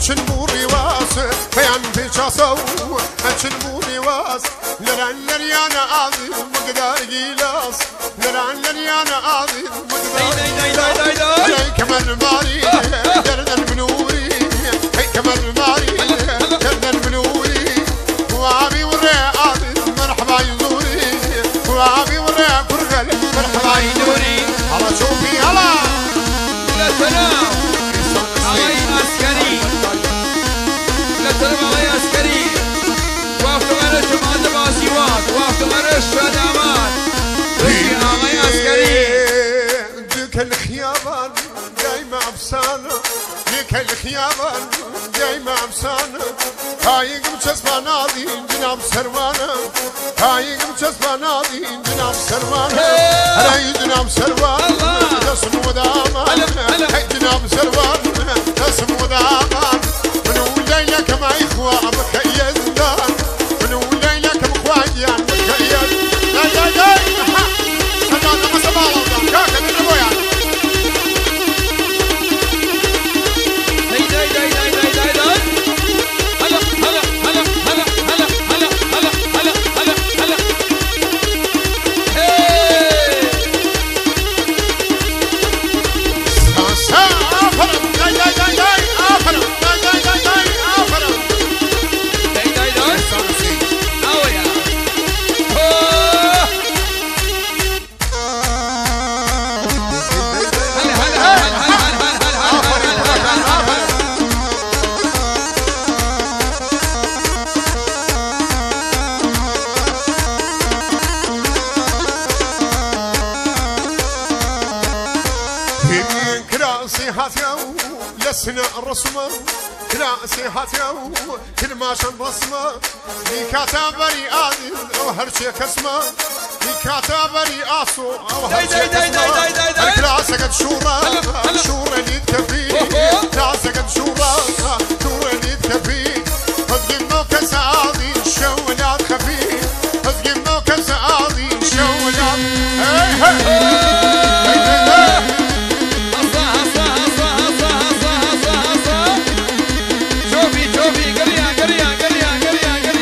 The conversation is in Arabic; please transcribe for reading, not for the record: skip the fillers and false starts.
أشن بوري واس فيان في شاسو أشن بوري واس نران نريانا عظيم مقدار جيلاس نران نريانا عظيم مقدار جيلاس كمان ماري درد المنوري كمان ماري درد المنوري وعبي ورا عظيم مرحبا يزوري وعبي ورا كرغل مرحبا يزوري هلا شوفي هلا لا سلام علي عسكري لا سلام علي عسكري وقت مرش ماذا باسيوات وقت مرش شدامات وشي علي عسكري ديك الخيابان جاي مع بسانه ديك الخيابان جاي مع بسانه هاي قمشس بنادي جناب سروانه هاي قمشس بنادي جناب سروانه هاي جناب سروانه جسم ودامان هاي جناب سروانه جسم ودامان من وليلك ما إخوة مكيز دان من وليلك مخواجيان مكيز لا لا لا أنا ما سبالة ودان كاكا من ربويان لسنا الرسمة كراسي هاتيو كل ما شن رسمة لكاتا بري آدي أو هرشي كسمة لكاتا بري آسو أو هرشي كسمة الكراسة قد شورا